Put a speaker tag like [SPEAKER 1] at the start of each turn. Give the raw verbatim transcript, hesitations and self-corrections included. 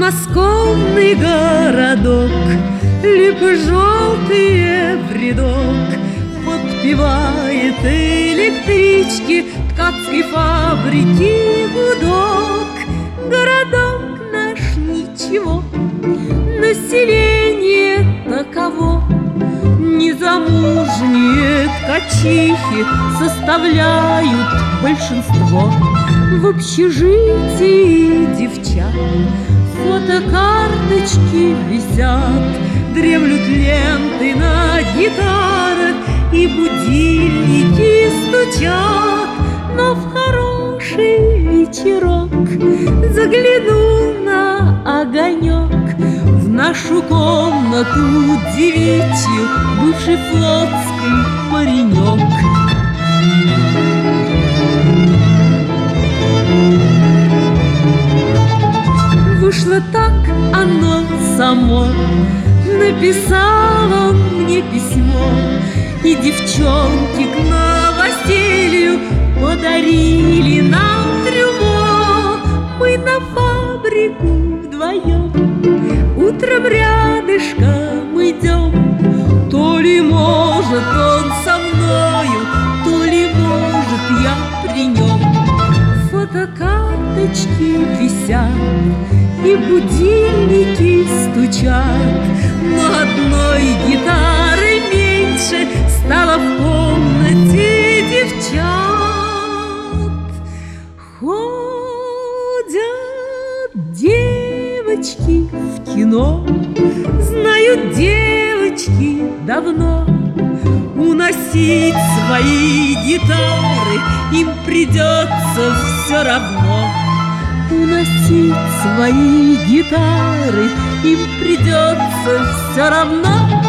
[SPEAKER 1] подмосковный городок, липы желтые в рядок, подпевает электрички ткацкой фабрики гудок. Городок наш ничего, население таково. Незамужние ткачихи составляют большинство. В общежитии девчат фотокарточки висят, дремлют ленты на гитарах и будильники стучат. Но в хороший вечерок загляну на огонек в нашу комнату девичью бывший флотский паренек. Вышло так оно само, написал он мне письмо, и девчонки к новоселью подарили нам трюмо. Мы на фабрику вдвоем утром рядышком идем. То ли может он со мною, то ли может я при нем. Фотокарточки висят и будильники стучат, но одной гитары меньше стало в комнате девчат. Ходят девочки в кино, знают девочки давно. Уносить свои гитары им придется все равно. Уносить свои гитары им придется все равно.